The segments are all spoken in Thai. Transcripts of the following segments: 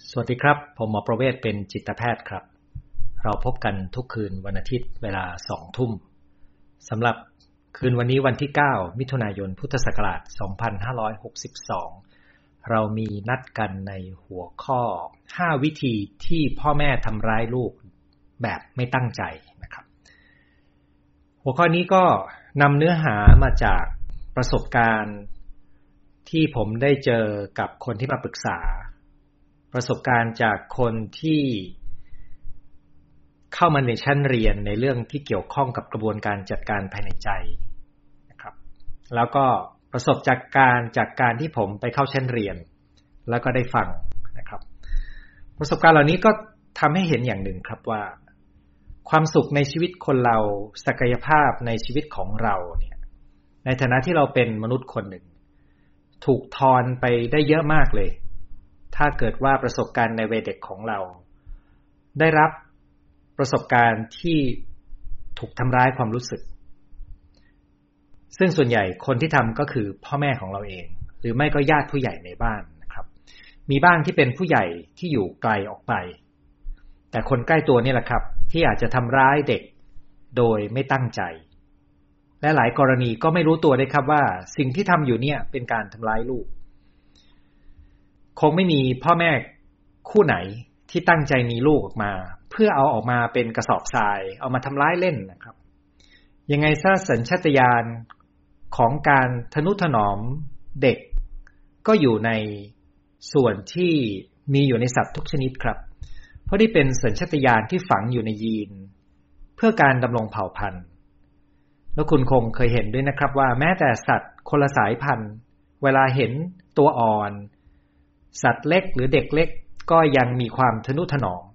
สวัสดีครับผมหมอประเวศเป็นจิตแพทย์ครับเราพบกันทุกคืนวันอาทิตย์เวลา 20:00 น.สำหรับคืนวันนี้วันที่ 9 มิถุนายน พุทธศักราช 2562 เรามีนัดกันในหัวข้อ 5 วิธีที่พ่อแม่ทำร้ายลูกแบบไม่ตั้งใจนะครับหัวข้อนี้ก็นำเนื้อหามาจากประสบการณ์ที่ผมได้เจอกับคนที่มาปรึกษาประสบการณ์จากคนที่เข้ามาในชั้นเรียนในเรื่องที่เกี่ยวข้องกับกระบวนการจัดการภายในใจนะครับแล้วก็ประสบจากการที่ผมไปเข้าชั้นเรียนแล้วก็ได้ฟังนะครับประสบการณ์เหล่านี้ก็ทำให้เห็นอย่างหนึ่งครับว่าความสุขในชีวิตคนเราศักยภาพในชีวิตของเราเนี่ยในฐานะที่เราเป็นมนุษย์คนหนึ่งถูกทอนไปได้เยอะมากเลยถ้าเกิดว่าประสบการณ์ในวัยเด็กของเราได้รับประสบการณ์ที่ถูกทำร้ายความรู้สึกซึ่งส่วนใหญ่คนที่ทำก็คือพ่อแม่ของเราเองหรือไม่ก็ญาติผู้ใหญ่ในบ้านนะครับมีบ้างที่เป็นผู้ใหญ่ที่อยู่ไกลออกไปแต่คนใกล้ตัวนี่แหละครับที่อาจจะทำร้ายเด็กโดยไม่ตั้งใจและหลายกรณีก็ไม่รู้ตัวได้ครับว่าสิ่งที่ทำอยู่เนี่ยเป็นการทำร้ายลูกคงไม่มีพ่อแม่คู่ไหนที่ตั้งใจมีลูกออกมาเพื่อเอาออกมาเป็นกระสอบทรายเอามาทำร้ายเล่นนะครับยังไงซะสัญชาตญาณของการทนุถนอมเด็กก็อยู่ในส่วนที่มีอยู่ในสัตว์ทุกชนิดครับเพราะนี่เป็นสัญชาตญาณที่ฝังอยู่ในยีนเพื่อการดำรงเผ่าพันธุ์แล้วคุณคงเคยเห็นด้วยนะครับว่าแม้แต่สัตว์คนละสายพันธุ์เวลาเห็นตัวอ่อนสัตว์เล็กหรือเด็กเล็กก็ยังมีความทนุถนอม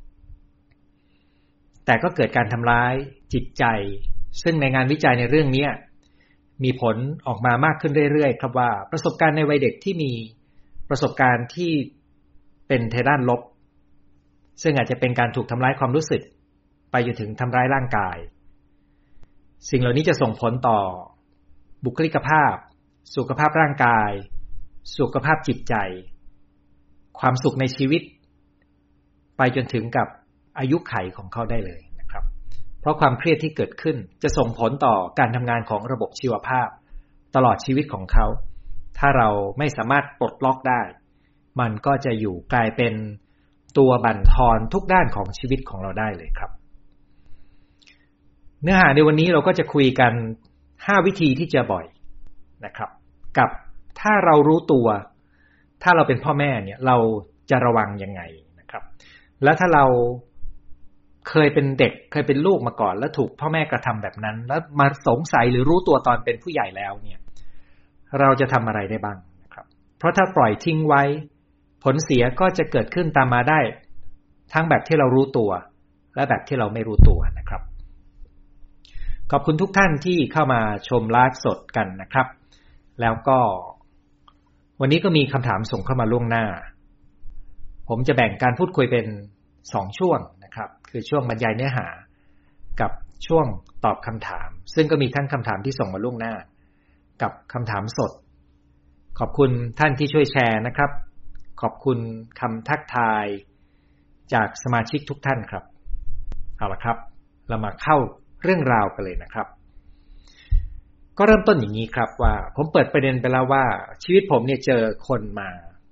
แต่ก็เกิดการทำร้ายจิตใจซึ่งในงานวิจัยในเรื่องนี้มีผลออกมามากขึ้นเรื่อยๆครับว่าประสบการณ์ในวัยเด็กที่มีประสบการณ์ที่เป็นทางด้านลบซึ่งอาจจะเป็นการถูกทำร้ายความรู้สึกไปจนถึงทำร้ายร่างกายสิ่งเหล่านี้จะส่งผลต่อบุคลิกภาพสุขภาพร่างกายสุขภาพจิตใจความสุขในชีวิตไปจนถึงกับอายุขัยของเขาได้เลยนะครับเพราะความเครียดที่เกิดขึ้นจะส่งผลต่อการทำงานของระบบชีวภาพตลอดชีวิตของเขาถ้าเราไม่สามารถปลดล็อกได้มันก็จะอยู่กลายเป็นตัวบั่นทอนทุกด้านของชีวิตของเราได้เลยครับเนื้อหาในวันนี้เราก็จะคุยกัน5วิธีที่เจอบ่อยนะครับกับถ้าเรารู้ตัวถ้าเราเป็นพ่อแม่เนี่ยเราจะระวังยังไงนะครับแล้วถ้าเราเคยเป็นเด็กเคยเป็นลูกมาก่อนแล้วถูกพ่อแม่กระทำแบบนั้นแล้วมาสงสัยหรือรู้ตัวตอนเป็นผู้ใหญ่แล้วเนี่ยเราจะทำอะไรได้บ้างนะครับเพราะถ้าปล่อยทิ้งไว้ผลเสียก็จะเกิดขึ้นตามมาได้ทั้งแบบที่เรารู้ตัวและแบบที่เราไม่รู้ตัวนะครับขอบคุณทุกท่านที่เข้ามาชมไลฟ์สดกันนะครับแล้วก็วันนี้ก็มีคำถามส่งเข้ามาล่วงหน้าผมจะแบ่งการพูดคุยเป็น2ช่วงนะครับคือช่วงบรรยายเนื้อหากับช่วงตอบคำถามซึ่งก็มีทั้งคำถามที่ส่งมาล่วงหน้ากับคำถามสดขอบคุณท่านที่ช่วยแชร์นะครับขอบคุณคำทักทายจากสมาชิกทุกท่านครับเอาล่ะครับเรามาเข้าเรื่องราวกันเลยนะครับก็เริ่มต้นอย่างนี้ครับว่าผมเปิดประเด็นไปแล้วว่าชีวิตผมเนี่ยเจอคนมา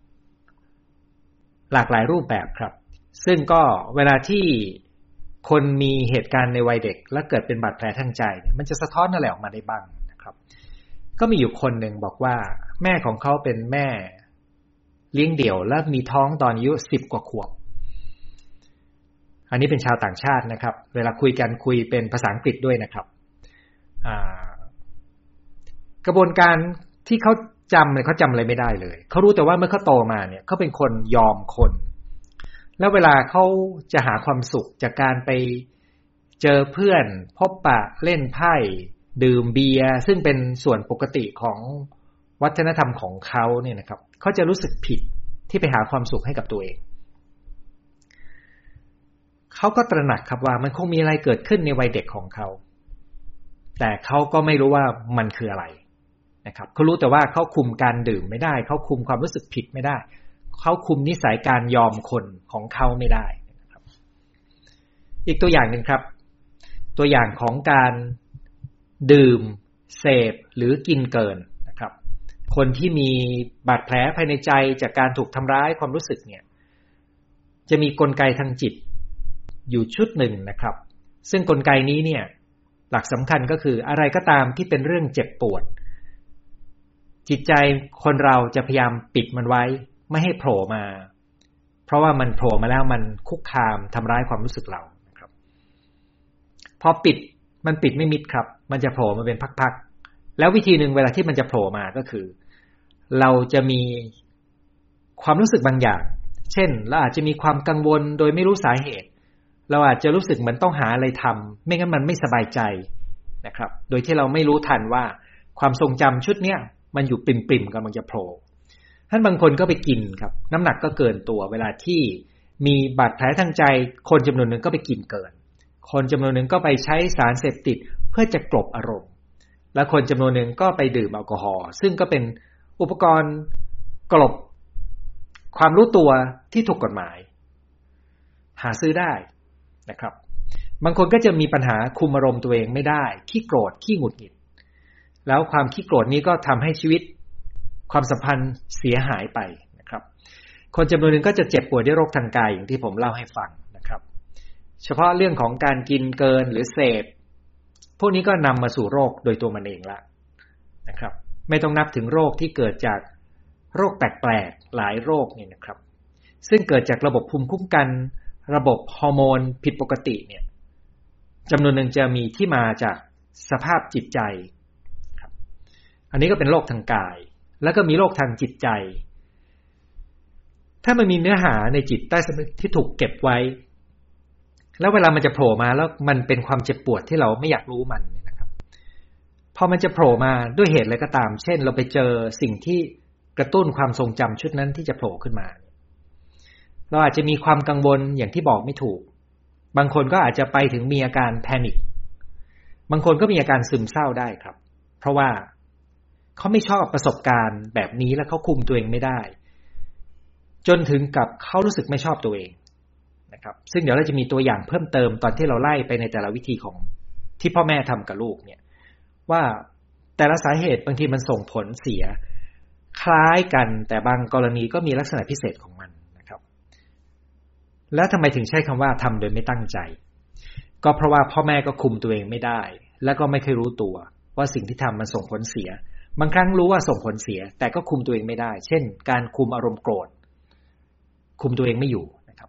หลากหลายรูปแบบครับซึ่งก็เวลาที่คนมีเหตุการณ์ในวัยเด็กและเกิดเป็นบาดแผลทางใจเนี่ยมันจะสะท้อนอะไรออกมาได้บ้างนะครับก็มีอยู่คนหนึ่งบอกว่าแม่ของเขาเป็นแม่เลี้ยงเดี่ยวและมีท้องตอนอายุ10 กว่าขวบอันนี้เป็นชาวต่างชาตินะครับเวลาคุยกันคุยเป็นภาษาอังกฤษด้วยนะครับกระบวนการที่เขาจำอะไรไม่ได้เลยเขารู้แต่ว่าเมื่อเขาโตมาเนี่ยเขาเป็นคนยอมคนแล้วเวลาเขาจะหาความสุขจากการไปเจอเพื่อนพบปะเล่นไพ่ดื่มเบียร์ซึ่งเป็นส่วนปกติของวัฒนธรรมของเขาเนี่ยนะครับเขาจะรู้สึกผิดที่ไปหาความสุขให้กับตัวเองเขาก็ตระหนักครับว่ามันคงมีอะไรเกิดขึ้นในวัยเด็กของเขาแต่เขาก็ไม่รู้ว่ามันคืออะไรนะครับเขารู้แต่ว่าเขาคุมการดื่มไม่ได้เขาคุมความรู้สึกผิดไม่ได้เขาคุมนิสัยการยอมคนของเขาไม่ได้นะครับอีกตัวอย่างหนึ่งครับตัวอย่างของการดื่มเสพหรือกินเกินนะครับคนที่มีบาดแผลภายในใจจากการถูกทำร้ายความรู้สึกเนี่ยจะมีกลไกทางจิตอยู่ชุดหนึ่งนะครับซึ่งกลไกนี้เนี่ยหลักสำคัญก็คืออะไรก็ตามที่เป็นเรื่องเจ็บปวดจิตใจคนเราจะพยายามปิดมันไว้ไม่ให้โผล่มาเพราะว่ามันโผล่มาแล้วมันคุกคามทำร้ายความรู้สึกเรานะครับพอปิดมันปิดไม่มิดครับมันจะโผล่มาเป็นพักๆแล้ววิธีหนึ่งเวลาที่มันจะโผล่มาก็คือเราจะมีความรู้สึกบางอย่างเช่นเราอาจจะมีความกังวลโดยไม่รู้สาเหตุเราอาจจะรู้สึกเหมือนต้องหาอะไรทำไม่งั้นมันไม่สบายใจนะครับโดยที่เราไม่รู้ทันว่าความทรงจำชุดเนี้ยมันอยู่ปริมๆกำลังจะโผล่ท่านบางคนก็ไปกินครับน้ำหนักก็เกินตัวเวลาที่มีบาดแผลทางใจคนจำนวนหนึ่งก็ไปกินเกินคนจำนวนหนึ่งก็ไปใช้สารเสพติดเพื่อจะกลบอารมณ์และคนจำนวนหนึ่งก็ไปดื่มแอลกอฮอล์ซึ่งก็เป็นอุปกรณ์กลบความรู้ตัวที่ถูกกฎหมายหาซื้อได้นะครับบางคนก็จะมีปัญหาคุมอารมณ์ตัวเองไม่ได้ขี้โกรธขี้หงุดหงิดแล้วความขี้โกรธนี้ก็ทำให้ชีวิตความสัมพันธ์เสียหายไปนะครับคนจำนวนหนึ่งก็จะเจ็บป่วยด้วยโรคทางกายอย่างที่ผมเล่าให้ฟังนะครับเฉพาะเรื่องของการกินเกินหรือเสพพวกนี้ก็นำมาสู่โรคโดยตัวมันเองละนะครับไม่ต้องนับถึงโรคที่เกิดจากโรคแปลกๆหลายโรคนี่นะครับซึ่งเกิดจากระบบภูมิคุ้มกันระบบฮอร์โมนผิดปกติเนี่ยจำนวนหนึ่งจะมีที่มาจากสภาพจิตใจครับอันนี้ก็เป็นโรคทางกายแล้วก็มีโรคทางจิตใจถ้ามันมีเนื้อหาในจิตใต้สำนึกที่ถูกเก็บไว้แล้วเวลามันจะโผล่มาแล้วมันเป็นความเจ็บปวดที่เราไม่อยากรู้มันนะครับพอมันจะโผล่มาด้วยเหตุอะไรก็ตามเช่นเราไปเจอสิ่งที่กระตุ้นความทรงจำชุดนั้นที่จะโผล่ขึ้นมาเราอาจจะมีความกังวลอย่างที่บอกไม่ถูกบางคนก็อาจจะไปถึงมีอาการแพนิคบางคนก็มีอาการซึมเศร้าได้ครับเพราะว่าเขาไม่ชอบประสบการณ์แบบนี้แล้วเขาคุมตัวเองไม่ได้จนถึงกับเขารู้สึกไม่ชอบตัวเองนะครับซึ่งเดี๋ยวเราจะมีตัวอย่างเพิ่มเติมตอนที่เราไล่ไปในแต่ละวิธีของที่พ่อแม่ทำกับลูกเนี่ยว่าแต่ละสาเหตุบางทีมันส่งผลเสียคล้ายกันแต่บางกรณีก็มีลักษณะพิเศษของมันนะครับแล้วทำไมถึงใช้คำว่าทำโดยไม่ตั้งใจก็เพราะว่าพ่อแม่ก็คุมตัวเองไม่ได้แล้วก็ไม่เคยรู้ตัวว่าสิ่งที่ทำมันส่งผลเสียบางครั้งรู้ว่าส่งผลเสียแต่ก็คุมตัวเองไม่ได้เช่นการคุมอารมณ์โกรธคุมตัวเองไม่อยู่นะครับ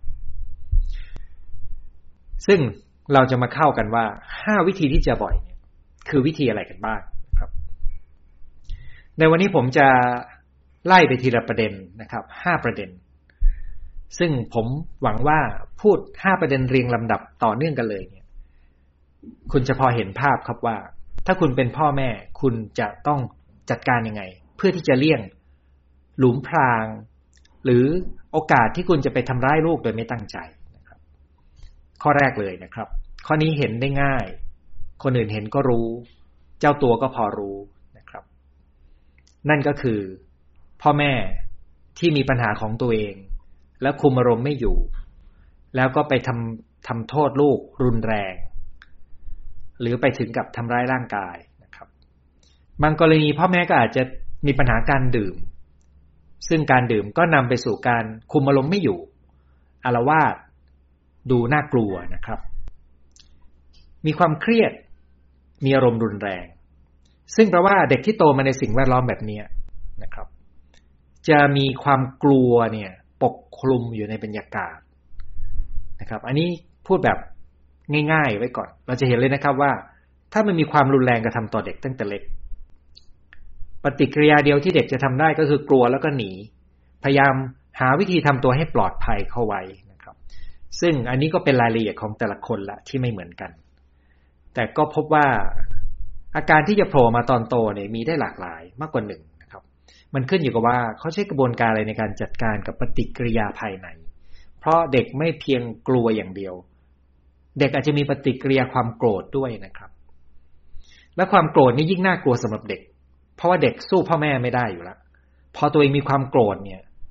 ซึ่งเราจะมาเข้ากันว่า5วิธีที่จะบ่อยเนี่ยคือวิธีอะไรกันบ้างครับในวันนี้ผมจะไล่ไปทีละประเด็นนะครับ5ประเด็นซึ่งผมหวังว่าพูด5ประเด็นเรียงลำดับต่อเนื่องกันเลยเนี่ยคุณจะพอเห็นภาพครับว่าถ้าคุณเป็นพ่อแม่คุณจะต้องจัดการยังไงเพื่อที่จะเลี่ยงหลุมพรางหรือโอกาสที่คุณจะไปทำร้ายลูกโดยไม่ตั้งใจนะครับข้อแรกเลยนะครับข้อนี้เห็นได้ง่ายคนอื่นเห็นก็รู้เจ้าตัวก็พอรู้นะครับนั่นก็คือพ่อแม่ที่มีปัญหาของตัวเองแล้วคุมอารมณ์ไม่อยู่แล้วก็ไปทำโทษลูกรุนแรงหรือไปถึงกับทำร้ายร่างกายนะครับบางกรณีพ่อแม่ก็อาจจะมีปัญหาการดื่มซึ่งการดื่มก็นำไปสู่การคุมอารมณ์ไม่อยู่อาละวาดดูน่ากลัวนะครับมีความเครียดมีอารมณ์รุนแรงซึ่งแปลว่าเด็กที่โตมาในสิ่งแวดล้อมแบบนี้นะครับจะมีความกลัวเนี่ยปกคลุมอยู่ในบรรยากาศนะครับอันนี้พูดแบบง่ายๆไว้ก่อนเราจะเห็นเลยนะครับว่าถ้ามันมีความรุนแรงกระทำต่อเด็กตั้งแต่เล็กปฏิกิริยาเดียวที่เด็กจะทำได้ก็คือกลัวแล้วก็หนีพยายามหาวิธีทำตัวให้ปลอดภัยเข้าไว้นะครับซึ่งอันนี้ก็เป็นรายละเอียดของแต่ละคนละที่ไม่เหมือนกันแต่ก็พบว่าอาการที่จะโผล่มาตอนโตเนี่ยมีได้หลากหลายมากกว่า1นะครับมันขึ้นอยู่กับว่าเขาใช้กระบวนการอะไรในการจัดการกับปฏิกิริยาภายในเพราะเด็กไม่เพียงกลัวอย่างเดียวเด็กอาจจะมีปฏิกิริยาความโกรธด้วยนะครับและความโกรธนี่ยิ่งน่ากลัวสำหรับเด็กเพราะว่าเด็กสู้พ่อแม่ไม่ได้อยู่แล้วพอตัวเองมีความโกรธเนี่ย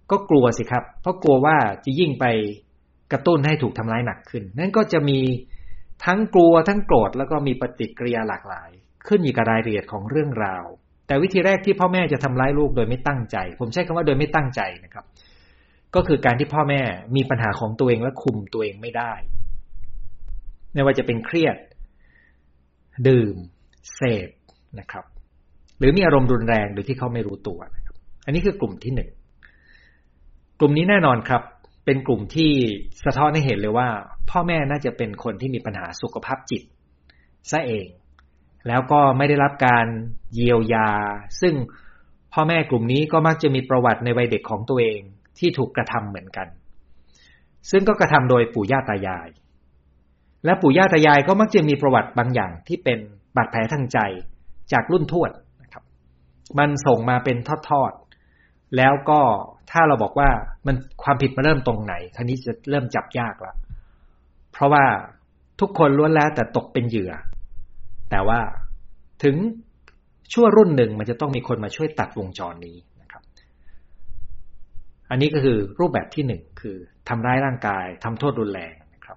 ก็กลัวสิครับเพราะกลัวว่าจะยิ่งไปกระตุ้นให้ถูกทำร้ายหนักขึ้นนั่นก็จะมีทั้งกลัวทั้งโกรธแล้วก็มีปฏิกิริยาหลากหลายขึ้นอยู่กับรายละเอียดของเรื่องราวแต่วิธีแรกที่พ่อแม่จะทำร้ายลูกโดยไม่ตั้งใจผมใช้คำว่าโดยไม่ตั้งใจนะครับก็คือการที่พ่อแม่มีปัญหาของตัวเองและคุมตัวเองไม่ได้ไม่ว่าจะเป็นเครียดดื่มเสพนะครับหรือมีอารมณ์รุนแรงโดยที่เขาไม่รู้ตัวนะครับอันนี้คือกลุ่มที่1กลุ่มนี้แน่นอนครับเป็นกลุ่มที่สะท้อนให้เห็นเลยว่าพ่อแม่น่าจะเป็นคนที่มีปัญหาสุขภาพจิตซะเองแล้วก็ไม่ได้รับการเยียวยาซึ่งพ่อแม่กลุ่มนี้ก็มักจะมีประวัติในวัยเด็กของตัวเองที่ถูกกระทำเหมือนกันซึ่งก็กระทำโดยปู่ย่าตายายและปู่ย่าตายายก็มักจะมีประวัติบางอย่างที่เป็นบาดแผลทางใจจากรุ่นทวดนะครับมันส่งมาเป็นทอดๆแล้วก็ถ้าเราบอกว่ามันความผิดมาเริ่มตรงไหนคราวนี้จะเริ่มจับยากแล้วเพราะว่าทุกคนล้วนแล้วแต่ตกเป็นเหยื่อแต่ว่าถึงชั่วรุ่นหนึ่งมันจะต้องมีคนมาช่วยตัดวงจรนี้นะครับอันนี้ก็คือรูปแบบที่1คือทำร้ายร่างกายทำโทษรุนแรงนะครับ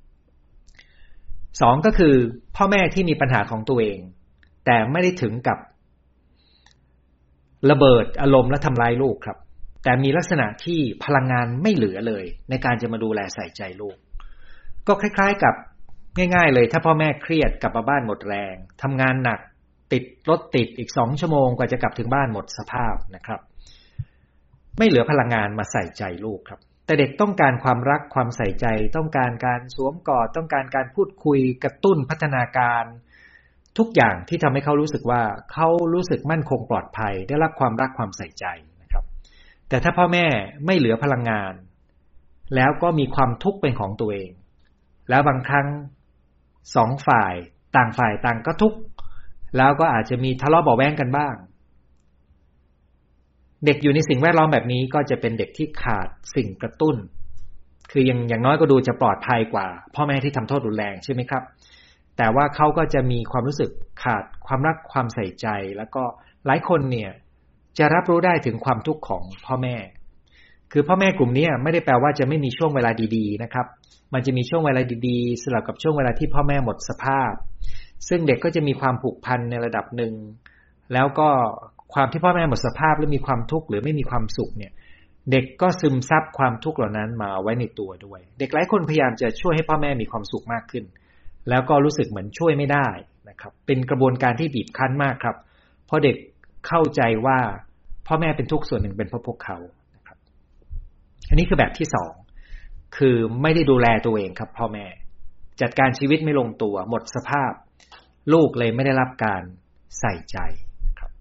2ก็คือพ่อแม่ที่มีปัญหาของตัวเองแต่ไม่ได้ถึงกับระเบิดอารมณ์และทำร้ายลูกครับแต่มีลักษณะที่พลังงานไม่เหลือเลยในการจะมาดูแลใส่ใจลูกก็คล้ายๆกับง่ายๆเลยถ้าพ่อแม่เครียดกลับมาบ้านหมดแรงทำงานหนักติดรถติดอีก2ชั่วโมงกว่าจะกลับถึงบ้านหมดสภาพนะครับไม่เหลือพลังงานมาใส่ใจลูกครับแต่เด็กต้องการความรักความใส่ใจต้องการการสวมกอดต้องการการพูดคุยกระตุ้นพัฒนาการทุกอย่างที่ทำให้เขารู้สึกว่าเขารู้สึกมั่นคงปลอดภัยได้รับความรักความใส่ใจนะครับแต่ถ้าพ่อแม่ไม่เหลือพลังงานแล้วก็มีความทุกข์เป็นของตัวเองแล้วบางครั้ง2ฝ่ายต่างก็ทุกข์แล้วก็อาจจะมีทะเลาะเบาะแว้งกันบ้างเด็กอยู่ในสิ่งแวดล้อมแบบนี้ก็จะเป็นเด็กที่ขาดสิ่งกระตุ้นคืออย่างน้อยก็ดูจะปลอดภัยกว่าพ่อแม่ที่ทำโทษรุนแรงใช่ไหมครับแต่ว่าเขาก็จะมีความรู้สึกขาดความรักความใส่ใจแล้วก็หลายคนเนี่ยจะรับรู้ได้ถึงความทุกข์ของพ่อแม่คือพ่อแม่กลุ่มนี้ไม่ได้แปลว่าจะไม่มีช่วงเวลาดีๆนะครับมันจะมีช่วงเวลาดีๆสลับกับช่วงเวลาที่พ่อแม่หมดสภาพซึ่งเด็กก็จะมีความผูกพันในระดับหนึ่งแล้วก็ความที่พ่อแม่หมดสภาพและมีความทุกข์หรือไม่มีความสุขเนี่ยเด็กก็ซึมซับความทุกข์เหล่านั้นมาไว้ในตัวด้วยเด็กหลายคนพยายามจะช่วยให้พ่อแม่มีความสุขมากขึ้นแล้วก็รู้สึกเหมือนช่วยไม่ได้นะครับเป็นกระบวนการที่บีบคั้นมากครับเพราะเด็กเข้าใจว่าพ่อแม่เป็นทุกข์ส่วนหนึ่งเป็นเพราะพวกเขานะครับอันนี้คือแบบที่2คือไม่ได้ดูแลตัวเองครับพ่อแม่จัดการชีวิตไม่ลงตัวหมดสภาพลูกเลยไม่ได้รับการใส่ใจนะครับ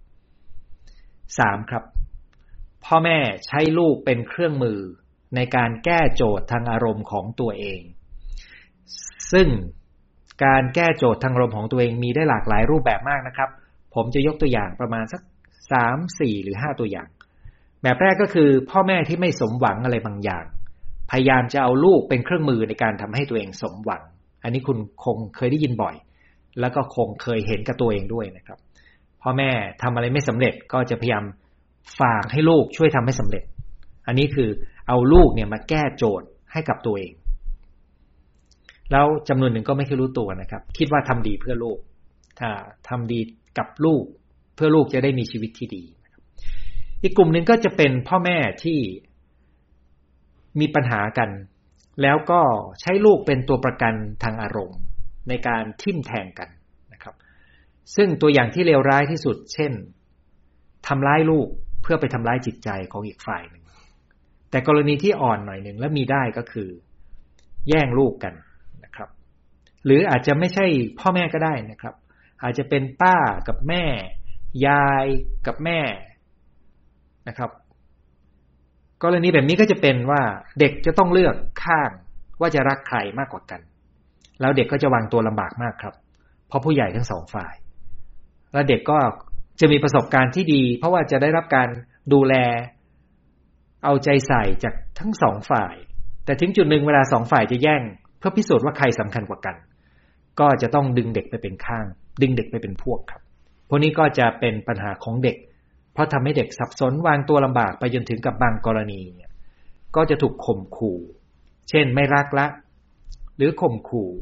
3ครับพ่อแม่ใช้ลูกเป็นเครื่องมือในการแก้โจทย์ทางอารมณ์ของตัวเองซึ่งการแก้โจทย์ทางอารมณ์ของตัวเองมีได้หลากหลายรูปแบบมากนะครับผมจะยกตัวอย่างประมาณสัก3 4หรือ5ตัวอย่างแบบแรกก็คือพ่อแม่ที่ไม่สมหวังอะไรบางอย่างพยายามจะเอาลูกเป็นเครื่องมือในการทำให้ตัวเองสมหวังอันนี้คุณคงเคยได้ยินบ่อยแล้วก็คงเคยเห็นกับตัวเองด้วยนะครับพ่อแม่ทำอะไรไม่สำเร็จก็จะพยายามฝากให้ลูกช่วยทำให้สำเร็จอันนี้คือเอาลูกเนี่ยมาแก้โจทย์ให้กับตัวเองแล้วจำนวนหนึ่งก็ไม่เคยรู้ตัวนะครับคิดว่าทำดีเพื่อลูกถ้าทำดีกับลูกเพื่อลูกจะได้มีชีวิตที่ดีอีกกลุ่มหนึ่งก็จะเป็นพ่อแม่ที่มีปัญหากันแล้วก็ใช้ลูกเป็นตัวประกันทางอารมณ์ในการทิ่มแทงกันนะครับซึ่งตัวอย่างที่เลวร้ายที่สุดเช่นทำร้ายลูกเพื่อไปทำร้ายจิตใจของอีกฝ่ายหนึ่งแต่กรณีที่อ่อนหน่อยหนึ่งและมีได้ก็คือแย่งลูกกันนะครับหรืออาจจะไม่ใช่พ่อแม่ก็ได้นะครับอาจจะเป็นป้ากับแม่ยายกับแม่นะครับกรณีแบบนี้ก็จะเป็นว่าเด็กจะต้องเลือกข้างว่าจะรักใครมากกว่ากันแล้วเด็กก็จะวางตัวลำบากมากครับเพราะผู้ใหญ่ทั้ง2ฝ่ายแล้วเด็กก็จะมีประสบการณ์ที่ดีเพราะว่าจะได้รับการดูแลเอาใจใส่จากทั้ง2ฝ่ายแต่ถึงจุดหนึ่งเวลา2ฝ่ายจะแย่งเพื่อพิสูจน์ว่าใครสำคัญกว่ากันก็จะต้องดึงเด็กไปเป็นข้างดึงเด็กไปเป็นพวกครับพวกนี้ก็จะเป็นปัญหาของเด็กเพราะทำให้เด็กสับสนวางตัวลำบากไปจนถึงกับบางกรณีเนี่ยก็จะถูกข่มขู่เช่นไม่รักละหรือข่มขู่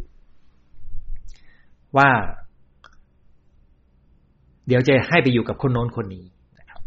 ว่าเดี๋ยวจะให้ไปอยู่กับคนโน้นคนนี้นะครับ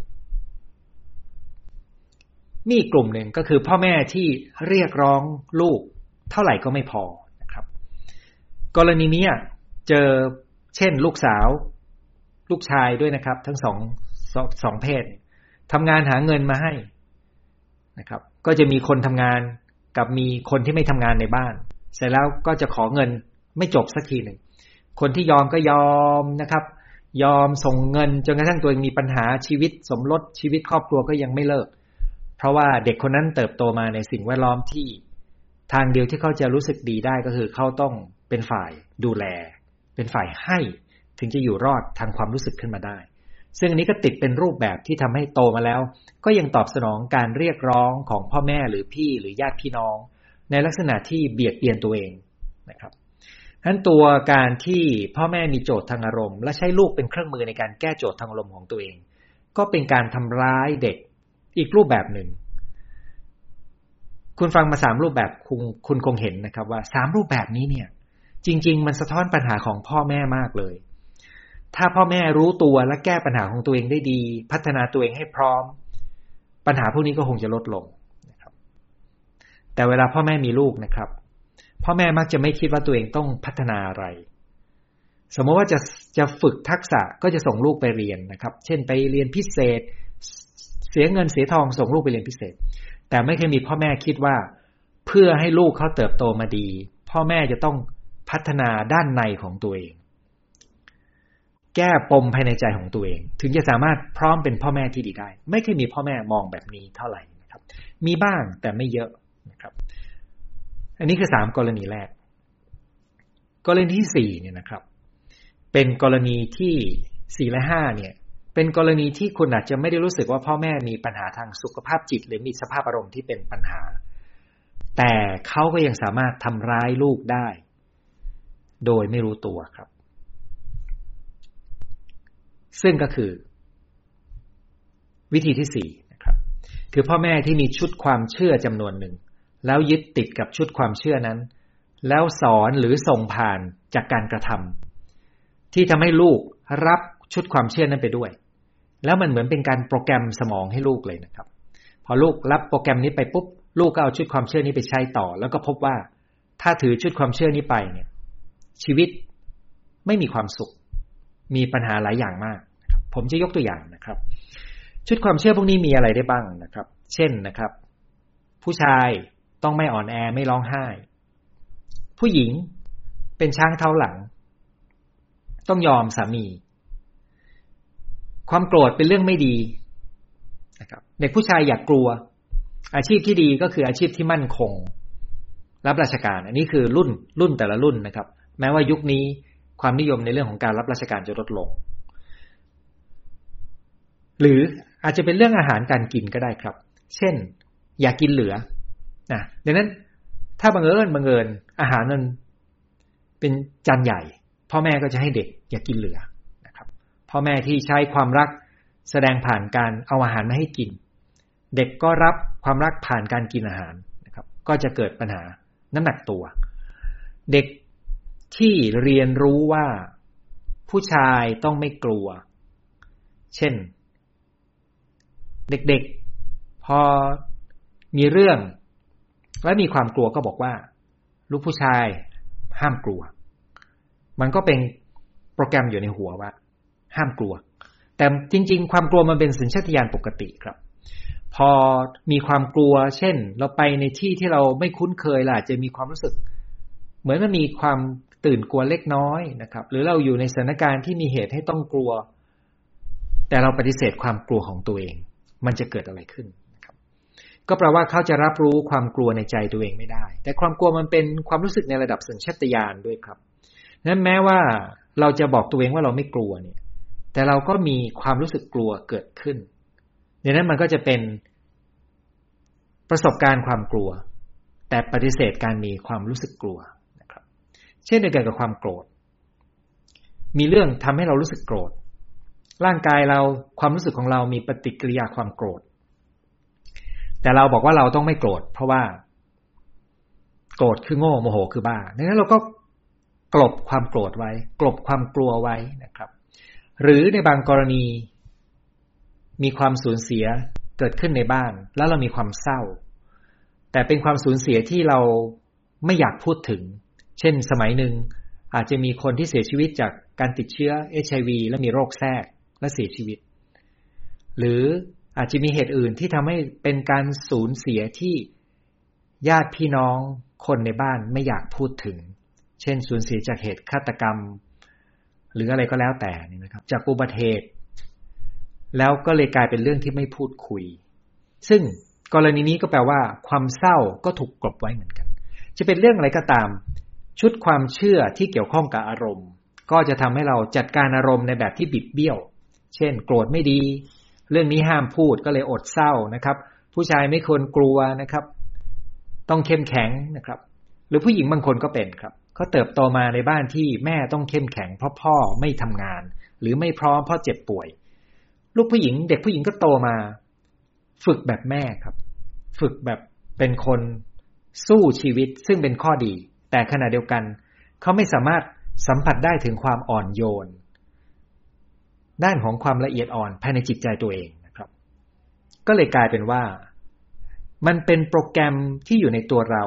มีกลุ่มหนึ่งก็คือพ่อแม่ที่เรียกร้องลูกเท่าไหร่ก็ไม่พอนะครับกรณีนี้เจอเช่นลูกสาวลูกชายด้วยนะครับทั้งสองเพศทำงานหาเงินมาให้นะครับก็จะมีคนทำงานกับมีคนที่ไม่ทำงานในบ้านเสร็จแล้วก็จะขอเงินไม่จบสักทีหนึ่งคนที่ยอมก็ยอมนะครับยอมส่งเงินจนกระทั่งตัวเองมีปัญหาชีวิตสมรสชีวิตครอบครัวก็ยังไม่เลิกเพราะว่าเด็กคนนั้นเติบโตมาในสิ่งแวดล้อมที่ทางเดียวที่เขาจะรู้สึกดีได้ก็คือเขาต้องเป็นฝ่ายดูแลเป็นฝ่ายให้ถึงจะอยู่รอดทางความรู้สึกขึ้นมาได้ซึ่งอันนี้ก็ติดเป็นรูปแบบที่ทำให้โตมาแล้วก็ยังตอบสนองการเรียกร้องของพ่อแม่หรือพี่หรือญาติพี่น้องในลักษณะที่เบียดเบียนตัวเองนะครับฉะนั้นตัวการที่พ่อแม่มีโจทย์ทางอารมณ์และใช้ลูกเป็นเครื่องมือในการแก้โจทย์ทางอารมณ์ของตัวเองก็เป็นการทำร้ายเด็กอีกรูปแบบหนึ่งคุณฟังมา3รูปแบบคุณคงเห็นนะครับว่า3รูปแบบนี้เนี่ยจริงๆมันสะท้อนปัญหาของพ่อแม่มากเลยถ้าพ่อแม่รู้ตัวและแก้ปัญหาของตัวเองได้ดีพัฒนาตัวเองให้พร้อมปัญหาพวกนี้ก็คงจะลดลงนะครับแต่เวลาพ่อแม่มีลูกนะครับพ่อแม่มักจะไม่คิดว่าตัวเองต้องพัฒนาอะไรสมมติว่าจะฝึกทักษะก็จะส่งลูกไปเรียนนะครับเช่นไปเรียนพิเศษเสียเงินเสียทองส่งลูกไปเรียนพิเศษแต่ไม่เคยมีพ่อแม่คิดว่าเพื่อให้ลูกเขาเติบโตมาดีพ่อแม่จะต้องพัฒนาด้านในของตัวเองแก้ปมภายในใจของตัวเองถึงจะสามารถพร้อมเป็นพ่อแม่ที่ดีได้ไม่เคยมีพ่อแม่มองแบบนี้เท่าไหร่นะครับมีบ้างแต่ไม่เยอะนะครับอันนี้คือ3กรณีแรกกรณีที่4เนี่ยนะครับเป็นกรณีที่4และ5เนี่ยเป็นกรณีที่คุณอาจจะไม่ได้รู้สึกว่าพ่อแม่มีปัญหาทางสุขภาพจิตหรือมีสภาพอารมณ์ที่เป็นปัญหาแต่เขาก็ยังสามารถทำร้ายลูกได้โดยไม่รู้ตัวครับซึ่งก็คือวิธีที่4นะครับคือพ่อแม่ที่มีชุดความเชื่อจำนวนหนึ่งแล้วยึดติดกับชุดความเชื่อนั้นแล้วสอนหรือส่งผ่านจากการกระทำที่ทำให้ลูกรับชุดความเชื่อนั้นไปด้วยแล้วมันเหมือนเป็นการโปรแกรมสมองให้ลูกเลยนะครับพอลูกรับโปรแกรมนี้ไปปุ๊บลูกก็เอาชุดความเชื่อนี้ไปใช้ต่อแล้วก็พบว่าถ้าถือชุดความเชื่อนี้ไปเนี่ยชีวิตไม่มีความสุขมีปัญหาหลายอย่างมากนะครับผมจะยกตัวอย่างนะครับชุดความเชื่อพวกนี้มีอะไรได้บ้างนะครับเช่นนะครับผู้ชายต้องไม่อ่อนแอไม่ร้องไห้ผู้หญิงเป็นช้างเท้าหลังต้องยอมสามีความโกรธเป็นเรื่องไม่ดีนะครับเด็กผู้ชายอย่ากกลัวอาชีพที่ดีก็คืออาชีพที่มั่นคงรับราชการอันนี้คือรุ่นแต่ละรุ่นนะครับแม้ว่ายุคนี้ความนิยมในเรื่องของการรับราชการจะลดลงหรืออาจจะเป็นเรื่องอาหารการกินก็ได้ครับเช่นอย่ากินเหลือดังนั้นถ้าบังเอิญอาหารนั้นเป็นจานใหญ่พ่อแม่ก็จะให้เด็กอย่ากินเหลือนะครับพ่อแม่ที่ใช้ความรักแสดงผ่านการเอาอาหารมาให้กินเด็กก็รับความรักผ่านการกินอาหารนะครับก็จะเกิดปัญหาน้ำหนักตัวเด็กที่เรียนรู้ว่าผู้ชายต้องไม่กลัวเช่นเด็กๆพอมีเรื่องและมีความกลัวก็บอกว่าลูกผู้ชายห้ามกลัวมันก็เป็นโปรแกรมอยู่ในหัวว่าห้ามกลัวแต่จริงๆความกลัวมันเป็นสัญชาตญาณปกติครับพอมีความกลัวเช่นเราไปในที่ที่เราไม่คุ้นเคยล่ะจะมีความรู้สึกเหมือนมันมีความตื่นกลัวเล็กน้อยนะครับหรือเราอยู่ในสถานการณ์ที่มีเหตุให้ต้องกลัวแต่เราปฏิเสธความกลัวของตัวเองมันจะเกิดอะไรขึ้นนะครับก็แปลว่าเขาจะรับรู้ความกลัวในใจตัวเองไม่ได้แต่ความกลัวมันเป็นความรู้สึกในระดับสัญชาตญาณด้วยครับนั้นแม้ว่าเราจะบอกตัวเองว่าเราไม่กลัวเนี่ยแต่เราก็มีความรู้สึกกลัวเกิดขึ้นดังนั้นมันก็จะเป็นประสบการณ์ความกลัวแต่ปฏิเสธการมีความรู้สึกกลัวนะครับเช่นเดียวกันกับความโกรธมีเรื่องทำให้เรารู้สึกโกรธร่างกายเราความรู้สึกของเรามีปฏิกิริยาความโกรธแต่เราบอกว่าเราต้องไม่โกรธเพราะว่าโกรธคือโง่โมโหคือบ้าดังนั้นเราก็กลบความโกรธไว้กลบความกลัวไว้นะครับหรือในบางกรณีมีความสูญเสียเกิดขึ้นในบ้านแล้วเรามีความเศร้าแต่เป็นความสูญเสียที่เราไม่อยากพูดถึงเช่นสมัยหนึ่งอาจจะมีคนที่เสียชีวิตจากการติดเชื้อ HIV และมีโรคแทรกและเสียชีวิตหรืออาจจะมีเหตุอื่นที่ทำให้เป็นการสูญเสียที่ญาติพี่น้องคนในบ้านไม่อยากพูดถึงเช่นสูญเสียจากเหตุฆาตกรรมหรืออะไรก็แล้วแต่นี่นะครับจากอุบัติเหตุแล้วก็เลยกลายเป็นเรื่องที่ไม่พูดคุยซึ่งกรณีนี้ก็แปลว่าความเศร้าก็ถูกกลบไว้เหมือนกันจะเป็นเรื่องอะไรก็ตามชุดความเชื่อที่เกี่ยวข้องกับอารมณ์ก็จะทำให้เราจัดการอารมณ์ในแบบที่บิดเบี้ยวเช่นโกรธไม่ดีเรื่องนี้ห้ามพูดก็เลยอดเศร้านะครับผู้ชายไม่ควรกลัวนะครับต้องเข้มแข็งนะครับหรือผู้หญิงบางคนก็เป็นครับเขาเติบโตมาในบ้านที่แม่ต้องเข้มแข็งเพราะพ่อไม่ทำงานหรือไม่พร้อมเพราะเจ็บป่วยลูกผู้หญิงเด็กผู้หญิงก็โตมาฝึกแบบแม่ครับฝึกแบบเป็นคนสู้ชีวิตซึ่งเป็นข้อดีแต่ขณะเดียวกันเขาไม่สามารถสัมผัสได้ถึงความอ่อนโยนด้านของความละเอียดอ่อนภายในจิตใจตัวเองนะครับก็เลยกลายเป็นว่ามันเป็นโปรแกรมที่อยู่ในตัวเรา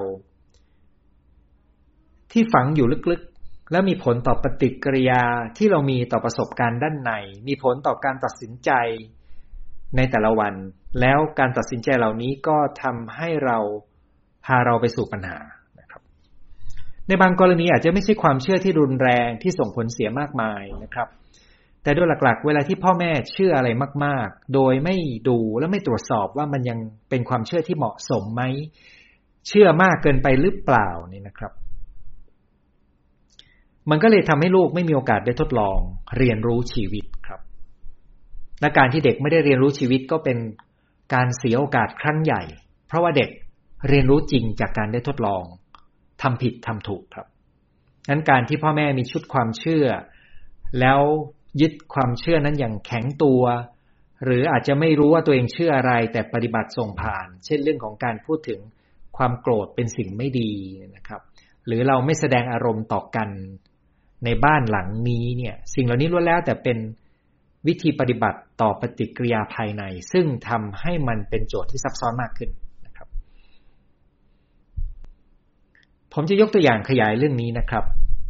ที่ฝังอยู่ลึกๆและมีผลต่อปฏิกิริยาที่เรามีต่อประสบการณ์ด้านในมีผลต่อการตัดสินใจในแต่ละวันแล้วการตัดสินใจเหล่านี้ก็ทำให้เราพาเราไปสู่ปัญหานะครับในบางกรณีอาจจะไม่ใช่ความเชื่อที่รุนแรงที่ส่งผลเสียมากมายนะครับแต่โดยหลักๆเวลาที่พ่อแม่เชื่ออะไรมากๆโดยไม่ดูและไม่ตรวจสอบว่ามันยังเป็นความเชื่อที่เหมาะสมไหมเชื่อมากเกินไปหรือเปล่านี่นะครับมันก็เลยทำให้ลูกไม่มีโอกาสได้ทดลองเรียนรู้ชีวิตครับและการที่เด็กไม่ได้เรียนรู้ชีวิตก็เป็นการเสียโอกาสครั้งใหญ่เพราะว่าเด็กเรียนรู้จริงจากการได้ทดลองทำผิดทำถูกครับงั้นการที่พ่อแม่มีชุดความเชื่อแล้วยึดความเชื่อนั้นอย่างแข็งตัวหรืออาจจะไม่รู้ว่าตัวเองเชื่ออะไรแต่ปฏิบัติส่งผ่านเช่นเรื่องของการพูดถึงความโกรธเป็นสิ่งไม่ดีนะครับหรือเราไม่แสดงอารมณ์ต่อกันในบ้านหลังนี้เนี่ยสิ่งเหล่านี้ล้วนแล้วแต่เป็นวิธีปฏิบัติต่อปฏิกิริยาภายในซึ่งทำให้มันเป็นโจทย์ที่ซับซ้อนมากขึ้นนะครับผมจะยกตัวอย่างขยายเรื่องนี้นะครับ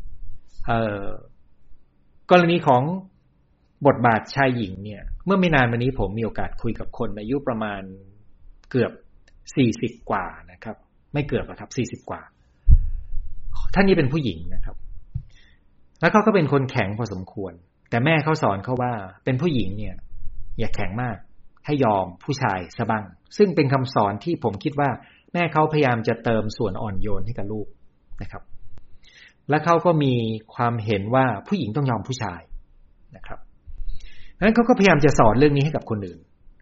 กรณีของบทบาทชายหญิงเนี่ยเมื่อไม่นานมานี้ผมมีโอกาสคุยกับคนอายุประมาณเกือบ40กว่านะครับไม่เกือบครับ40กว่าท่านนี้เป็นผู้หญิงนะครับแล้วเขาก็เป็นคนแข็งพอสมควรแต่แม่เขาสอนเขาว่าเป็นผู้หญิงเนี่ยอย่าแข็งมากให้ยอมผู้ชายซะบ้างซึ่งเป็นคำสอนที่ผมคิดว่าแม่เขาพยายามจะเติมส่วนอ่อนโยนให้กับลูกนะครับและเขาก็มีความเห็นว่าผู้หญิงต้องยอมผู้ชายนะครับดังนั้นเขาก็พยายามจะสอนเรื่องนี้ให้กับคนอื่น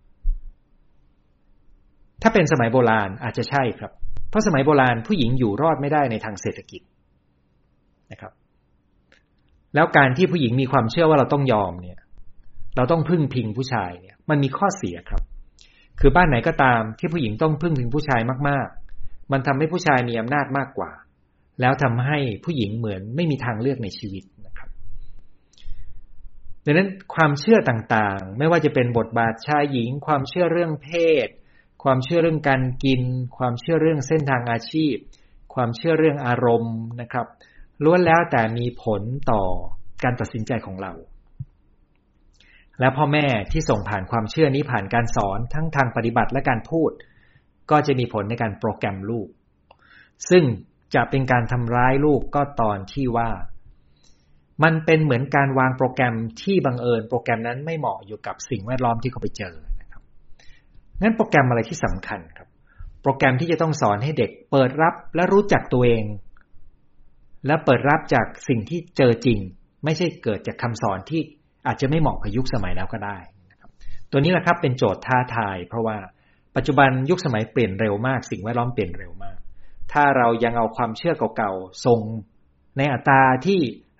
ถ้าเป็นสมัยโบราณอาจจะใช่ครับเพราะสมัยโบราณผู้หญิงอยู่รอดไม่ได้ในทางเศรษฐกิจนะครับแล้วการที่ผู้หญิงมีความเชื่อว่าเราต้องยอมเนี่ยเราต้องพึ่งพิงผู้ชายเนี่ยมันมีข้อเสียครับคือบ้านไหนก็ตามที่ผู้หญิงต้องพึ่งพิงผู้ชายมากๆมันทำให้ผู้ชายมีอำนาจมากกว่าแล้วทำให้ผู้หญิงเหมือนไม่มีทางเลือกในชีวิตนะครับดังนั้นความเชื่อต่างๆไม่ว่าจะเป็นบทบาทชายหญิงความเชื่อเรื่องเพศความเชื่อเรื่องการกินความเชื่อเรื่องเส้นทางอาชีพความเชื่อเรื่องอารมณ์นะครับล้วนแล้วแต่มีผลต่อการตัดสินใจของเราและพ่อแม่ที่ส่งผ่านความเชื่อนี้ผ่านการสอนทั้งทางปฏิบัติและการพูดก็จะมีผลในการโปรแกรมลูกซึ่งจะเป็นการทำร้ายลูกก็ตอนที่ว่ามันเป็นเหมือนการวางโปรแกรมที่บังเอิญโปรแกรมนั้นไม่เหมาะอยู่กับสิ่งแวดล้อมที่เขาไปเจอนะครับงั้นโปรแกรมอะไรที่สำคัญครับโปรแกรมที่จะต้องสอนให้เด็กเปิดรับและรู้จักตัวเองและเปิดรับจากสิ่งที่เจอจริงไม่ใช่เกิดจากคำสอนที่อาจจะไม่เหมาะกับยุคสมัยแล้วก็ได้นะครับตัวนี้แหละครับเป็นโจทย์ท้าทายเพราะว่าปัจจุบันยุคสมัยเปลี่ยนเร็วมากสิ่งแวดล้อมเปลี่ยนเร็วมากถ้าเรายังเอาความเชื่อเก่าๆส่งในอัตราที่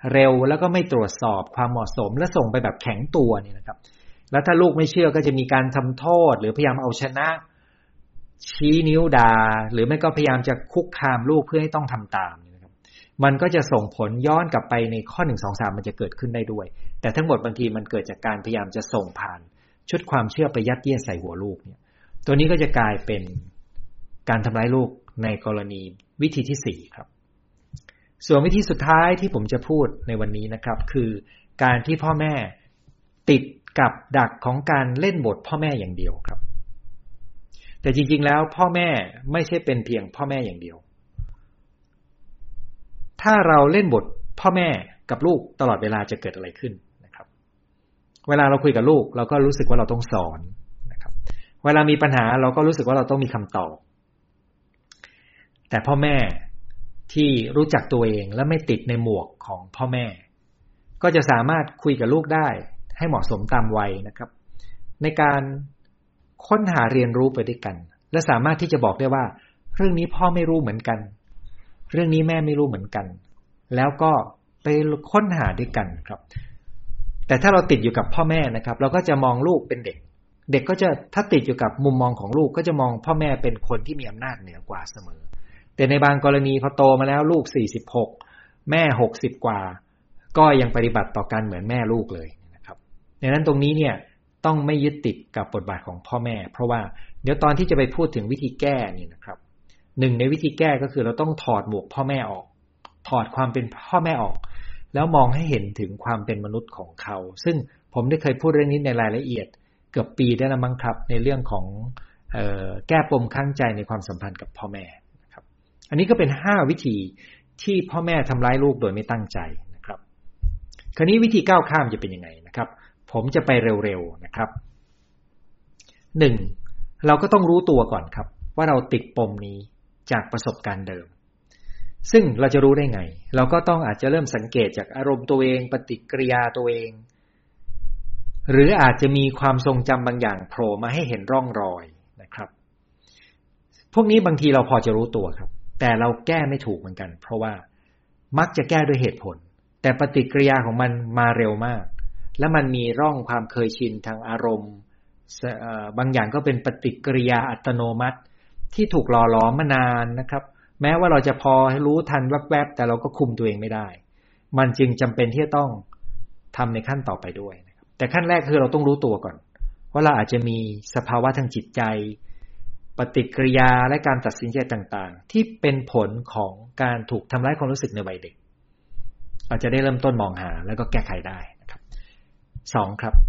เร็วแล้วก็ไม่ตรวจสอบความเหมาะสมและส่งไปแบบแข็งตัวนี่นะครับแล้วถ้าลูกไม่เชื่อก็จะมีการทำโทษหรือพยายามเอาชนะชี้นิ้วด่าหรือไม่ก็พยายามจะคุกคามลูกเพื่อให้ต้องทำตามนะครับมันก็จะส่งผลย้อนกลับไปในข้อ1 2 3มันจะเกิดขึ้นได้ด้วยแต่ทั้งหมดบางทีมันเกิดจากการพยายามจะส่งผ่านชุดความเชื่อไปยัดเยียดใส่หัวลูกเนี่ยตัวนี้ก็จะกลายเป็นการทำร้ายลูกในกรณีวิธีที่4ครับส่วนวิธีสุดท้ายที่ผมจะพูดในวันนี้นะครับคือการที่พ่อแม่ติดกับดักของการเล่นบทพ่อแม่อย่างเดียวครับแต่จริงๆแล้วพ่อแม่ไม่ใช่เป็นเพียงพ่อแม่อย่างเดียวถ้าเราเล่นบทพ่อแม่กับลูกตลอดเวลาจะเกิดอะไรขึ้นนะครับเวลาเราคุยกับลูกเราก็รู้สึกว่าเราต้องสอนนะครับเวลามีปัญหาเราก็รู้สึกว่าเราต้องมีคำตอบแต่พ่อแม่ที่รู้จักตัวเองและไม่ติดในหมวกของพ่อแม่ก็จะสามารถคุยกับลูกได้ให้เหมาะสมตามวัยนะครับในการค้นหาเรียนรู้ไปด้วยกันและสามารถที่จะบอกได้ว่าเรื่องนี้พ่อไม่รู้เหมือนกันเรื่องนี้แม่ไม่รู้เหมือนกันแล้วก็ไปค้นหาด้วยกันครับแต่ถ้าเราติดอยู่กับพ่อแม่นะครับเราก็จะมองลูกเป็นเด็กเด็กก็จะถ้าติดอยู่กับมุมมองของลูกก็จะมองพ่อแม่เป็นคนที่มีอำนาจเหนือกว่าเสมอแต่ในบางกรณีพอโตมาแล้วลูก46แม่60กว่าก็ยังปฏิบัติต่อกันเหมือนแม่ลูกเลยนะครับดังนั้นตรงนี้เนี่ยต้องไม่ยึดติดกับบทบาทของพ่อแม่เพราะว่าเดี๋ยวตอนที่จะไปพูดถึงวิธีแก้นี่นะครับหนึ่งในวิธีแก้ก็คือเราต้องถอดหมวกพ่อแม่ออกถอดความเป็นพ่อแม่ออกแล้วมองให้เห็นถึงความเป็นมนุษย์ของเขาซึ่งผมได้เคยพูดเรื่องนี้ในรายละเอียดเกือบปีได้แล้วมั้งครับในเรื่องของแก้ปมข้างใจในความสัมพันธ์กับพ่อแม่นะครับอันนี้ก็เป็น5วิธีที่พ่อแม่ทำร้ายลูกโดยไม่ตั้งใจนะครับคราวนี้วิธีก้าวข้ามจะเป็นยังไงนะครับผมจะไปเร็วๆนะครับ1เราก็ต้องรู้ตัวก่อนครับว่าเราติดปมนี้จากประสบการณ์เดิมซึ่งเราจะรู้ได้ไงเราก็ต้องอาจจะเริ่มสังเกตจากอารมณ์ตัวเองปฏิกิริยาตัวเองหรืออาจจะมีความทรงจำบางอย่างโผล่มาให้เห็นร่องรอยนะครับพวกนี้บางทีเราพอจะรู้ตัวครับแต่เราแก้ไม่ถูกเหมือนกันเพราะว่ามักจะแก้ด้วยเหตุผลแต่ปฏิกิริยาของมันมาเร็วมากและมันมีร่องความเคยชินทางอารมณ์บางอย่างก็เป็นปฏิกิริยาอัตโนมัติที่ถูกหล่อหลอมมานานนะครับแม้ว่าเราจะพอรู้ทันแวบๆแต่เราก็คุมตัวเองไม่ได้มันจึงจำเป็นที่จะต้องทำในขั้นต่อไปด้วยนะครับแต่ขั้นแรกคือเราต้องรู้ตัวก่อนว่าเราอาจจะมีสภาวะทางจิตใจปฏิกิริยาและการตัดสินใจต่างๆที่เป็นผลของการถูกทำร้ายความรู้สึกในวัยเด็กเราจะได้เริ่มต้นมองหาแล้วก็แก้ไขได้นะครับ2ครับ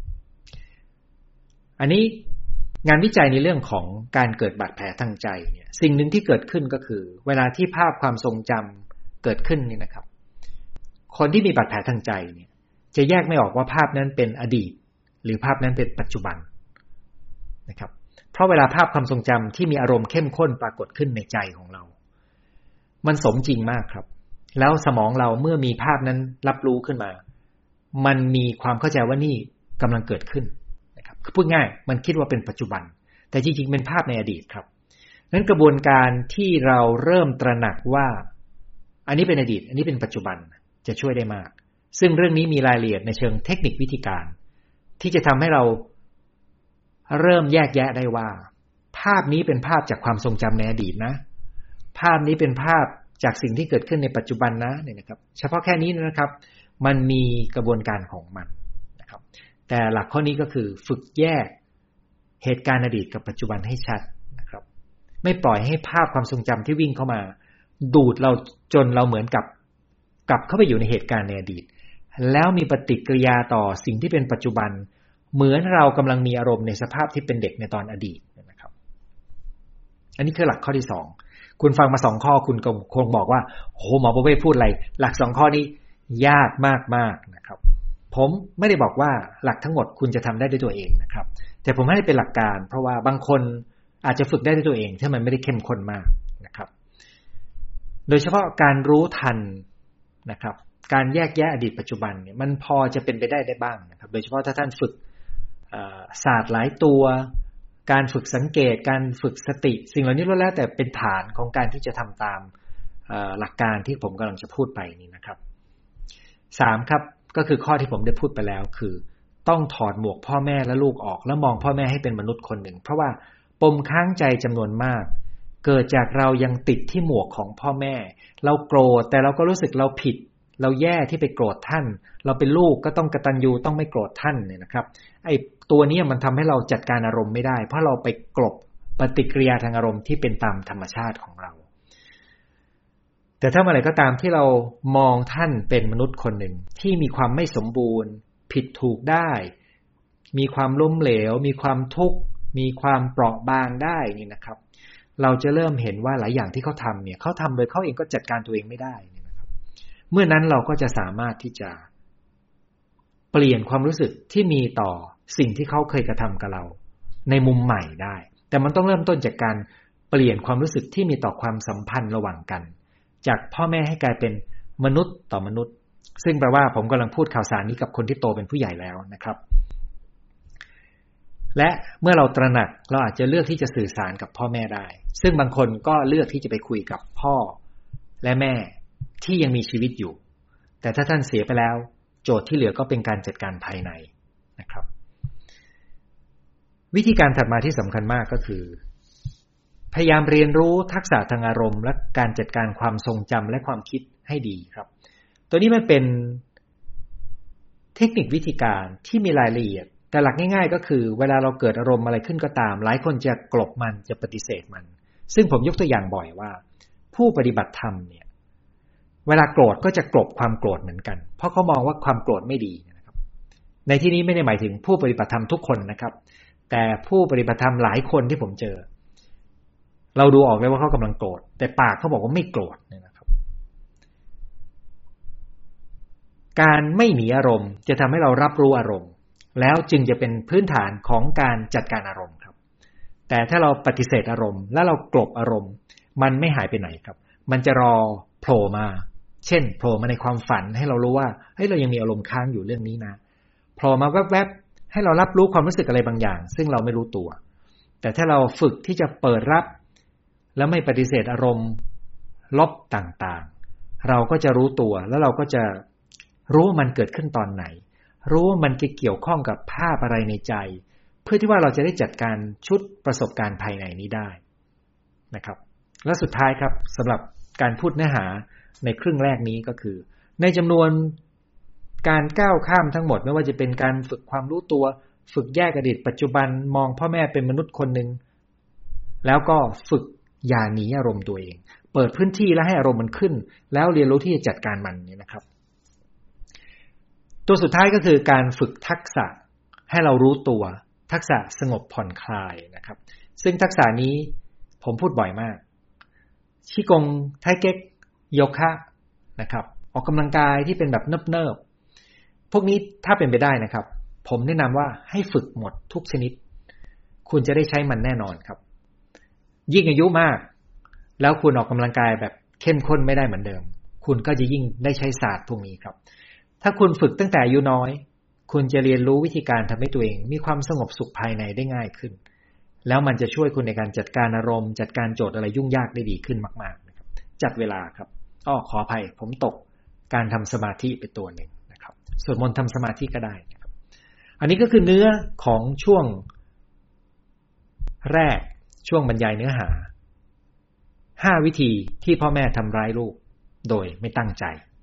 อันนี้งานวิจัยในเรื่องของการเกิดบาดแผลทางใจเนี่ยสิ่งหนึ่งที่เกิดขึ้นก็คือเวลาที่ภาพความทรงจำเกิดขึ้นนี่นะครับคนที่มีบาดแผลทางใจเนี่ยจะแยกไม่ออกว่าภาพนั้นเป็นอดีตหรือภาพนั้นเป็นปัจจุบันนะครับเพราะเวลาภาพความทรงจำที่มีอารมณ์เข้มข้นปรากฏขึ้นในใจของเรามันสมจริงมากครับแล้วสมองเราเมื่อมีภาพนั้นรับรู้ขึ้นมามันมีความเข้าใจว่านี่กำลังเกิดขึ้นนะครับคือพูดง่ายมันคิดว่าเป็นปัจจุบันแต่จริงๆเป็นภาพในอดีตครับนั้นกระบวนการที่เราเริ่มตระหนักว่าอันนี้เป็นอดีตอันนี้เป็นปัจจุบันจะช่วยได้มากซึ่งเรื่องนี้มีรายละเอียดในเชิงเทคนิควิธีการที่จะทำให้เราเริ่มแยกแยะได้ว่าภาพนี้เป็นภาพจากความทรงจำในอดีตนะภาพนี้เป็นภาพจากสิ่งที่เกิดขึ้นในปัจจุบันนะเนี่ยนะครับเฉพาะแค่นี้นะครับมันมีกระบวนการของมันนะครับแต่หลักข้อนี้ก็คือฝึกแยกเหตุการณ์อดีตกับปัจจุบันให้ชัดนะครับไม่ปล่อยให้ภาพความทรงจำที่วิ่งเข้ามาดูดเราจนเราเหมือนกับกลับเข้าไปอยู่ในเหตุการณ์ในอดีตแล้วมีปฏิกิริยาต่อสิ่งที่เป็นปัจจุบันเหมือนเรากำลังมีอารมณ์ในสภาพที่เป็นเด็กในตอนอดีตนะครับอันนี้คือหลักข้อที่2คุณฟังมา2ข้อคุณคงบอกว่าโอ้โหหมอประเวศพูดอะไรหลัก2ข้อนี้ยากมากๆนะครับผมไม่ได้บอกว่าหลักทั้งหมดคุณจะทำได้ด้วยตัวเองนะครับแต่ผมให้เป็นหลักการเพราะว่าบางคนอาจจะฝึกได้ด้วยตัวเองถ้ามันไม่ได้เข้มข้นมากนะครับโดยเฉพาะการรู้ทันนะครับการแยกแยะอดีตปัจจุบันเนี่ยมันพอจะเป็นไปได้บ้างนะครับโดยเฉพาะถ้าท่านฝึกศาสตร์หลายตัวการฝึกสังเกตการฝึกสติสิ่งเหล่านี้ล้วนแล้วแต่เป็นฐานของการที่จะทำตามหลักการที่ผมกำลังจะพูดไปนี่นะครับ 3ครับก็คือข้อที่ผมได้พูดไปแล้วคือต้องถอดหมวกพ่อแม่และลูกออกแล้วมองพ่อแม่ให้เป็นมนุษย์คนหนึ่งเพราะว่าปมค้างใจจำนวนมากเกิดจากเรายังติดที่หมวกของพ่อแม่เราโกรธแต่เราก็รู้สึกเราผิดเราแย่ที่ไปโกรธท่านเราเป็นลูกก็ต้องกตัญญูต้องไม่โกรธท่านเนี่ยนะครับไอ้ตัวนี้มันทำให้เราจัดการอารมณ์ไม่ได้เพราะเราไปกลบปฏิกิริยาทางอารมณ์ที่เป็นตามธรรมชาติของเราแต่ถ้าเมื่อไหร่ก็ตามที่เรามองท่านเป็นมนุษย์คนหนึ่งที่มีความไม่สมบูรณ์ผิดถูกได้มีความล้มเหลวมีความทุกข์มีความเปราะบางได้นี่นะครับเราจะเริ่มเห็นว่าหลายอย่างที่เขาทำเนี่ยเขาทำโดยเขาเองก็จัดการตัวเองไม่ได้นะครับเมื่อนั้นเราก็จะสามารถที่จะเปลี่ยนความรู้สึกที่มีต่อสิ่งที่เขาเคยกระทำกับเราในมุมใหม่ได้แต่มันต้องเริ่มต้นจากการเปลี่ยนความรู้สึกที่มีต่อความสัมพันธ์ระหว่างกันจากพ่อแม่ให้กลายเป็นมนุษย์ต่อมนุษย์ซึ่งแปลว่าผมกำลังพูดข่าวสารนี้กับคนที่โตเป็นผู้ใหญ่แล้วนะครับและเมื่อเราตระหนักเราอาจจะเลือกที่จะสื่อสารกับพ่อแม่ได้ซึ่งบางคนก็เลือกที่จะไปคุยกับพ่อและแม่ที่ยังมีชีวิตอยู่แต่ถ้าท่านเสียไปแล้วโจทย์ที่เหลือก็เป็นการจัดการภายในนะครับวิธีการถัดมาที่สำคัญมากก็คือพยายามเรียนรู้ทักษะทางอารมณ์และการจัดการความทรงจำและความคิดให้ดีครับตัวนี้มันเป็นเทคนิควิธีการที่มีรายละเอียดแต่หลักง่ายๆก็คือเวลาเราเกิดอารมณ์อะไรขึ้นก็ตามหลายคนจะกลบมันจะปฏิเสธมันซึ่งผมยกตัวอย่างบ่อยว่าผู้ปฏิบัติธรรมเนี่ยเวลาโกรธก็จะกลบความโกรธเหมือนกันเพราะเขามองว่าความโกรธไม่ดีนะครับในที่นี้ไม่ได้หมายถึงผู้ปฏิบัติธรรมทุกคนนะครับแต่ผู้ปฏิบัติธรรมหลายคนที่ผมเจอเราดูออกเลยว่าเขากำลังโกรธแต่ปากเขาบอกว่าไม่โกรธนะครับการไม่หนีอารมณ์จะทำให้เรารับรู้อารมณ์แล้วจึงจะเป็นพื้นฐานของการจัดการอารมณ์ครับแต่ถ้าเราปฏิเสธอารมณ์แล้วเรากลบอารมณ์มันไม่หายไปไหนครับมันจะรอโผล่มาเช่นโผล่มาในความฝันให้เรารู้ว่าเฮ้ยเรายังมีอารมณ์ค้างอยู่เรื่องนี้นะโผล่มาแวบๆให้เรารับรู้ความรู้สึกอะไรบางอย่างซึ่งเราไม่รู้ตัวแต่ถ้าเราฝึกที่จะเปิดรับแล้วไม่ปฏิเสธอารมณ์ลบต่างๆเราก็จะรู้ตัวแล้วเราก็จะรู้ว่ามันเกิดขึ้นตอนไหนรู้ว่ามันเกี่ยวข้องกับภาพอะไรในใจเพื่อที่ว่าเราจะได้จัดการชุดประสบการณ์ภายในนี้ได้นะครับและสุดท้ายครับสำหรับการพูดเนื้อหาในครึ่งแรกนี้ก็คือในจำนวนการก้าวข้ามทั้งหมดไม่ว่าจะเป็นการฝึกความรู้ตัวฝึกแยกอดีตปัจจุบันมองพ่อแม่เป็นมนุษย์คนหนึ่งแล้วก็ฝึกอย่าหนีอารมณ์ตัวเองเปิดพื้นที่แล้วให้อารมณ์มันขึ้นแล้วเรียนรู้ที่จะจัดการมันนี่นะครับตัวสุดท้ายก็คือการฝึกทักษะให้เรารู้ตัวทักษะสงบผ่อนคลายนะครับซึ่งทักษะนี้ผมพูดบ่อยมากชิกงไทเก๊กโยคะนะครับออกกำลังกายที่เป็นแบบเนิบๆพวกนี้ถ้าเป็นไปได้นะครับผมแนะนำว่าให้ฝึกหมดทุกชนิดคุณจะได้ใช้มันแน่นอนครับยิ่งอายุมากแล้วคุณออกกำลังกายแบบเข้มข้นไม่ได้เหมือนเดิมคุณก็จะยิ่งได้ใช้ศาสตร์พวกนี้ครับถ้าคุณฝึกตั้งแต่อายุน้อยคุณจะเรียนรู้วิธีการทำให้ตัวเองมีความสงบสุขภายในได้ง่ายขึ้นแล้วมันจะช่วยคุณในการจัดการอารมณ์จัดการโจทย์อะไรยุ่งยากได้ดีขึ้นมากๆนะครับจัดเวลาครับขออภัยผมตกการทำสมาธิไปตัวหนึ่งนะครับสวดมนต์ทำสมาธิก็ได้นะครับอันนี้ก็คือเนื้อของช่วงแรกช่วงบรรยายเนื้อหา5 วิธีที่พ่อแม่ทำร้ายลูกโดยไม่ตั้งใจ